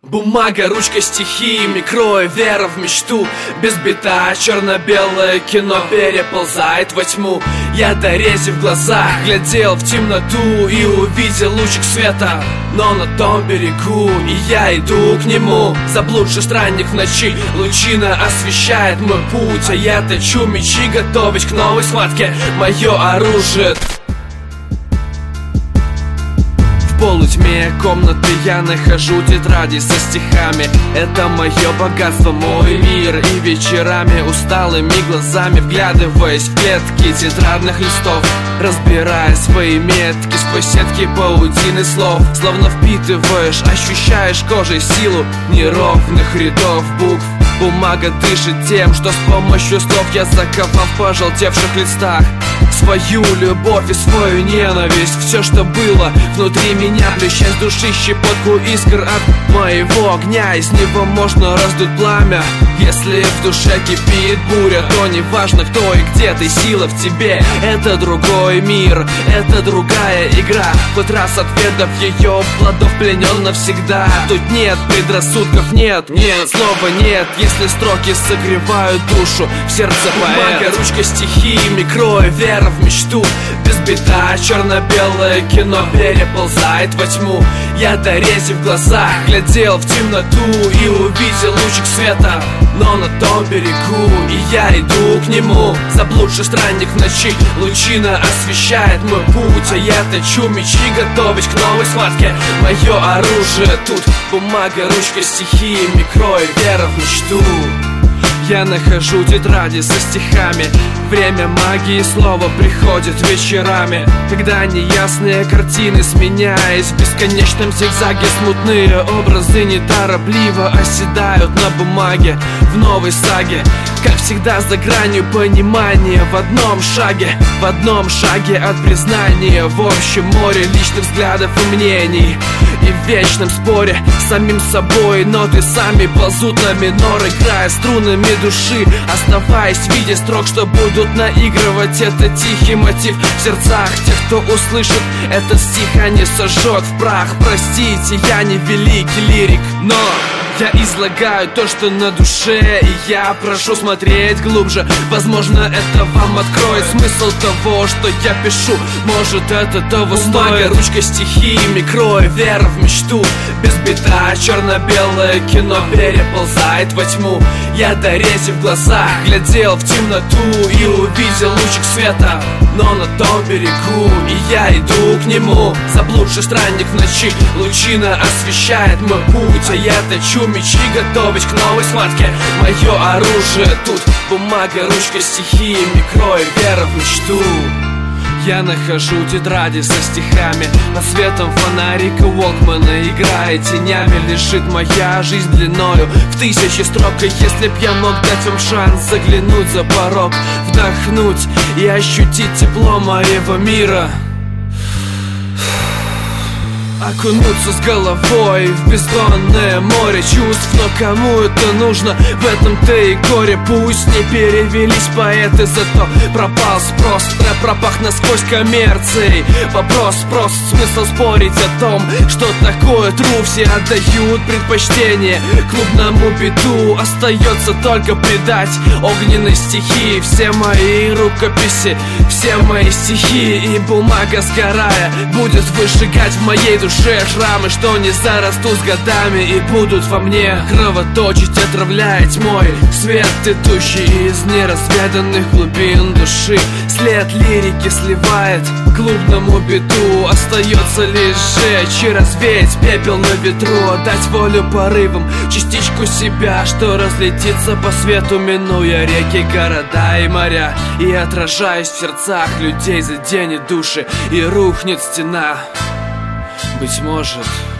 Бумага, ручка, стихи, микро и вера в мечту. Без бита черно-белое кино переползает во тьму. Я до рези в глазах глядел в темноту и увидел лучик света, но на том берегу, и я иду к нему. Заблудший странник в ночи, лучина освещает мой путь, а я точу мечи, готовясь к новой схватке. Мое оружие. В полутьме комнаты я нахожу тетради со стихами. Это мое богатство, мой мир. И вечерами усталыми глазами, вглядываясь в клетки тетрадных листов, разбирая свои метки сквозь сетки паутины слов, словно впитываешь, ощущаешь кожей силу неровных рядов букв. Бумага дышит тем, что с помощью слов я заковал в пожелтевших листах свою любовь и свою ненависть. Все, что было внутри меня, плеща с души щепотку искр от моего огня. Из него можно раздуть пламя. Если в душе кипит буря, то не важно кто и где ты, сила в тебе. Это другой мир, это другая игра. Хоть раз отведав ее плодов, пленен навсегда. Тут нет предрассудков, нет слова нет. Если строки согревают душу, в сердце поэт. Бумага, ручка, стихи, микро и вера в мечту. Без бита черно-белое кино переползает во тьму. Я до рези в глазах глядел в темноту и увидел лучик света, но на том берегу, и я иду к нему. Заблудший странник в ночи, лучина освещает мой путь, а я точу мечи, готовясь к новой схватке. Мое оружие тут бумага, ручка, стихи, микро и вера в мечту. Я нахожу тетради со стихами. Время магии слова приходит вечерами, когда неясные картины, сменяясь в бесконечном зигзаге, смутные образы неторопливо оседают на бумаге в новой саге. Как всегда за гранью понимания, в одном шаге от признания, в общем море личных взглядов и мнений. И в вечном споре с самим собой ноты сами ползут на минор, играя струнами души, оставаясь в виде строк, что будут наигрывать этот тихий мотив в сердцах тех, кто услышит этот стих, а не сожжет в прах. Простите, я не великий лирик, но я излагаю то, что на душе, и я прошу смотреть глубже. Возможно, это вам откроет смысл того, что я пишу. Может, это того стоит. Бумага, ручка, стихи, микро и вера в мечту. Без бита черно-белое кино переползает во тьму. Я до рези в глазах глядел в темноту и увидел лучик света, но на том берегу, и я иду к нему. Заблудший странник в ночи, лучина освещает мой путь, а я точу мечи, готовясь к новой схватке. Мое оружие тут бумага, ручка, стихи, микро и вера в мечту. Я нахожу тетради со стихами. Под светом фонарика Уолкмана, играя тенями, лежит моя жизнь длиною в тысячи строк. И если б я мог дать вам шанс заглянуть за порог, вдохнуть и ощутить тепло моего мира, окунуться с головой в бездонное море чувств. Но кому это нужно? В этом-то и горе. Пусть не перевелись поэты, зато пропал спрос. Рэп пропах насквозь коммерцией. Вопрос прост, смысл спорить о том, что такое true. Все отдают предпочтение клубному биту. Остается только предать огненной стихии все мои рукописи, все мои стихи. И бумага, сгорая, будет выжигать в моей душе шрамы, что не зарастут с годами и будут во мне кровоточить, отравляя тьмой свет, идущий из неразведанных глубин души. След лирики сливает клубному биту. Остается лишь сжечь и развеять пепел на ветру, отдать волю порывам, частичку себя, что разлетится по свету, минуя реки, города и моря, и отражаясь в сердцах людей, заденет души и рухнет стена. Быть может,